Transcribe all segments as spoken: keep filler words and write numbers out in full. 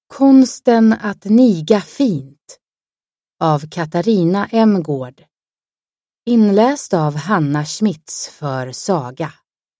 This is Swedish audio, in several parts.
Konsten att niga fint av Katarina M. Gård. Inläst av Hanna Schmitz för Saga.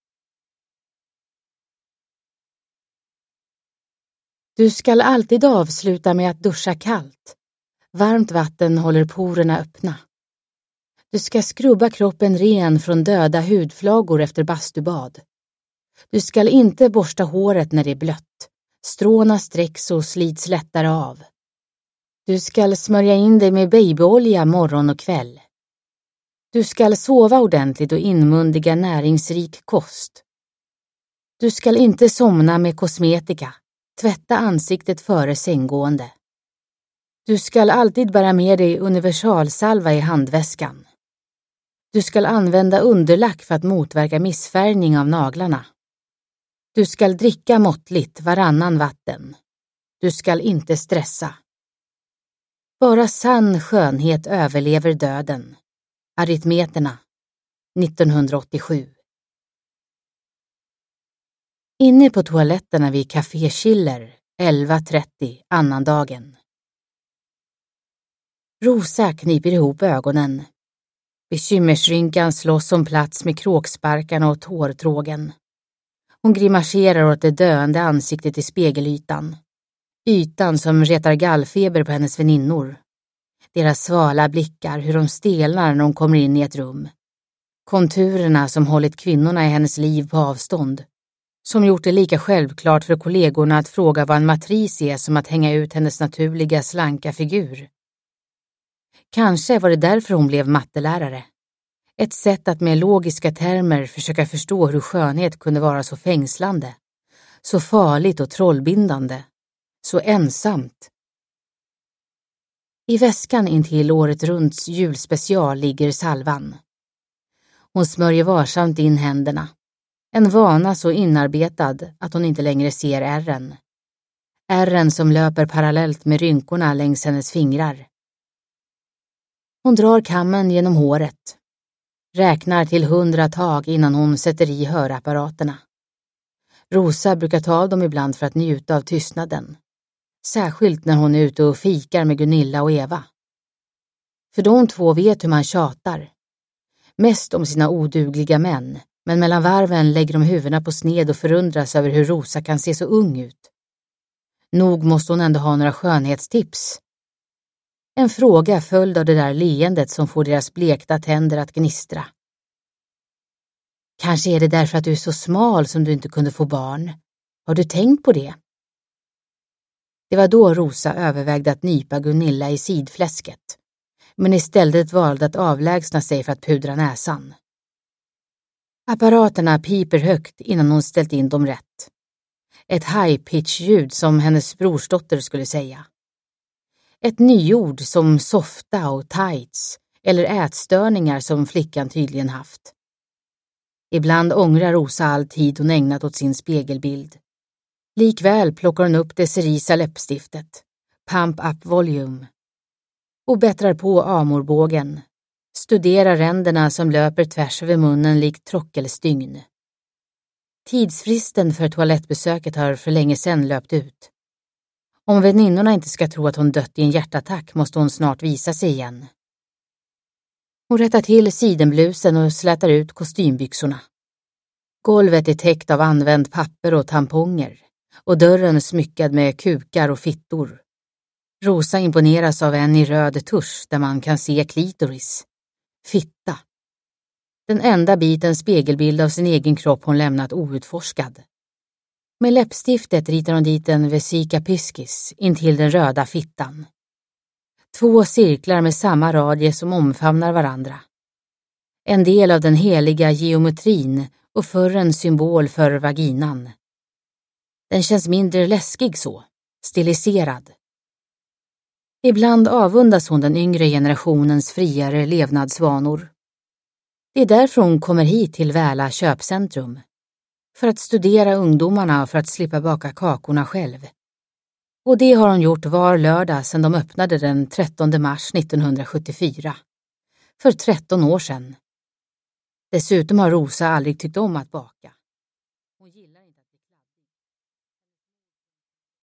Du skall alltid avsluta med att duscha kallt. Varmt vatten håller porerna öppna. Du ska skrubba kroppen ren från döda hudflagor efter bastubad. Du skall inte borsta håret när det är blött. Stråna sträcks och slits lättare av. Du skall smörja in dig med babyolja morgon och kväll. Du skall sova ordentligt och inmundiga näringsrik kost. Du skall inte somna med kosmetika. Tvätta ansiktet före sänggående. Du skall alltid bära med dig universalsalva i handväskan. Du skall använda underlack för att motverka missfärgning av naglarna. Du skall dricka måttligt varannan vatten. Du skall inte stressa. Bara sann skönhet överlever döden. Aritmeterna, nittonhundraåttiosju. Inne på toaletterna vid Café Schiller, elva trettio, annandagen. Rosa kniper ihop ögonen. Bekymmersrynkan slåss om plats med kråksparkarna och tårtrågen. Hon grimaserar åt det döende ansiktet i spegelytan. Ytan som retar gallfeber på hennes väninnor. Deras svala blickar, hur de stelnar när de kommer in i ett rum. Konturerna som hållit kvinnorna i hennes liv på avstånd. Som gjort det lika självklart för kollegorna att fråga vad en matris är som att hänga ut hennes naturliga slanka figur. Kanske var det därför hon blev mattelärare. Ett sätt att med logiska termer försöka förstå hur skönhet kunde vara så fängslande, så farligt och trollbindande, så ensamt. I väskan intill året runts julspecial ligger salvan. Hon smörjer varsamt in händerna. En vana så inarbetad att hon inte längre ser ärren. Ärren som löper parallellt med rynkorna längs hennes fingrar. Hon drar kammen genom håret. Räknar till hundra tag innan hon sätter i hörapparaterna. Rosa brukar ta av dem ibland för att njuta av tystnaden. Särskilt när hon är ute och fikar med Gunilla och Eva. För de två vet hur man tjatar. Mest om sina odugliga män, men mellan varven lägger de huvudena på sned och förundras över hur Rosa kan se så ung ut. Nog måste hon ändå ha några skönhetstips. En fråga följd av det där leendet som får deras blekta tänder att gnistra. Kanske är det därför att du är så smal som du inte kunde få barn. Har du tänkt på det? Det var då Rosa övervägde att nypa Gunilla i sidfläsket, men istället valde att avlägsna sig för att pudra näsan. Apparaterna piper högt innan hon ställt in dem rätt. Ett high-pitch-ljud som hennes brorsdotter skulle säga. Ett nyord som softa och tights eller ätstörningar som flickan tydligen haft. Ibland ångrar Rosa all tid hon ägnat åt sin spegelbild. Likväl plockar hon upp det cerisa läppstiftet, pump up volume, och bättrar på amorbågen. Studerar ränderna som löper tvärs över munnen likt trockelstygn. Tidsfristen för toalettbesöket har för länge sedan löpt ut. Om väninnorna inte ska tro att hon dött i en hjärtattack måste hon snart visa sig igen. Hon rättar till sidenblusen och slätar ut kostymbyxorna. Golvet är täckt av använt papper och tamponger och dörren smyckad med kukar och fittor. Rosa imponeras av en i röd tusch där man kan se klitoris. Fitta. Den enda biten spegelbild av sin egen kropp hon lämnat outforskad. Med läppstiftet ritar hon dit en vesica piscis intill den röda fittan. Två cirklar med samma radie som omfamnar varandra. En del av den heliga geometrin och förr en symbol för vaginan. Den känns mindre läskig så, stiliserad. Ibland avundas hon den yngre generationens friare levnadsvanor. Det är därför hon kommer hit till Väla köpcentrum. För att studera ungdomarna och för att slippa baka kakorna själv. Och det har hon gjort var lördag sedan de öppnade den trettonde mars nittonhundrasjuttiofyra. För tretton år sedan. Dessutom har Rosa aldrig tyckt om att baka.